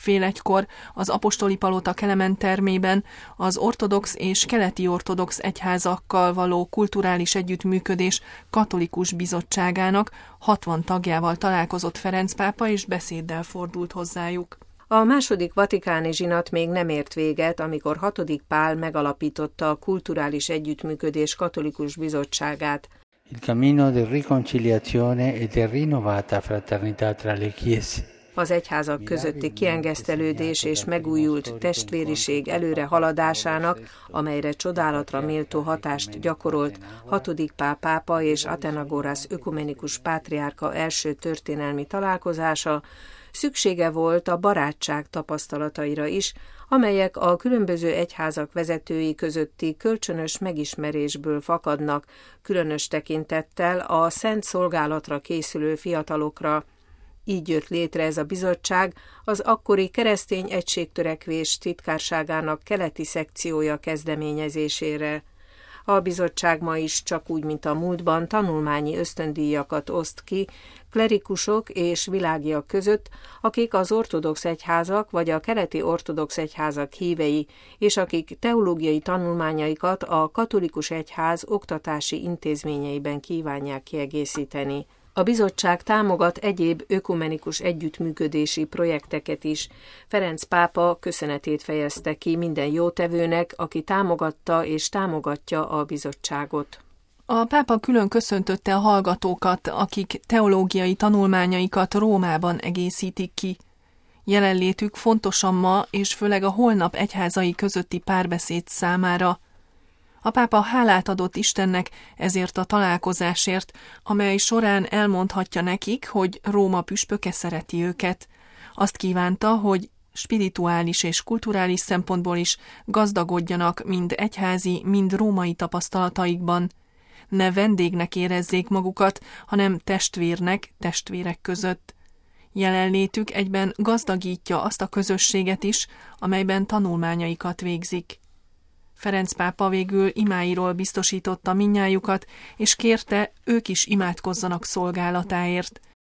Fél egykor az apostoli palota Kelemen termében az ortodox és keleti ortodox egyházakkal való kulturális együttműködés katolikus bizottságának 60 tagjával találkozott Ferenc pápa, és beszéddel fordult hozzájuk. A második vatikáni zsinat még nem ért véget, amikor 6. Pál megalapította a kulturális együttműködés katolikus bizottságát. Il cammino di riconciliazione e di rinnovata fraternità tra le chiese. Az egyházak közötti kiengesztelődés és megújult testvériség előre haladásának, amelyre csodálatra méltó hatást gyakorolt 6. Pál pápa és Athenagoras ökumenikus pátriárka első történelmi találkozása, szüksége volt a barátság tapasztalataira is, amelyek a különböző egyházak vezetői közötti kölcsönös megismerésből fakadnak, különös tekintettel a szent szolgálatra készülő fiatalokra. Így jött létre ez a bizottság az akkori keresztény egységtörekvés titkárságának keleti szekciója kezdeményezésére. A bizottság ma is csak úgy, mint a múltban tanulmányi ösztöndíjakat oszt ki klerikusok és világiak között, akik az ortodox egyházak vagy a keleti ortodox egyházak hívei, és akik teológiai tanulmányaikat a katolikus egyház oktatási intézményeiben kívánják kiegészíteni. A bizottság támogat egyéb ökumenikus együttműködési projekteket is. Ferenc pápa köszönetét fejezte ki minden jótevőnek, aki támogatta és támogatja a bizottságot. A pápa külön köszöntötte a hallgatókat, akik teológiai tanulmányaikat Rómában egészítik ki. Jelenlétük fontosan ma és főleg a holnap egyházai közötti párbeszéd számára. A pápa hálát adott Istennek ezért a találkozásért, amely során elmondhatja nekik, hogy Róma püspöke szereti őket. Azt kívánta, hogy spirituális és kulturális szempontból is gazdagodjanak mind egyházi, mind római tapasztalataikban. Ne vendégnek érezzék magukat, hanem testvérnek, testvérek között. Jelenlétük egyben gazdagítja azt a közösséget is, amelyben tanulmányaikat végzik. Ferenc pápa végül imáiról biztosította mindnyájukat, és kérte, ők is imádkozzanak szolgálatáért.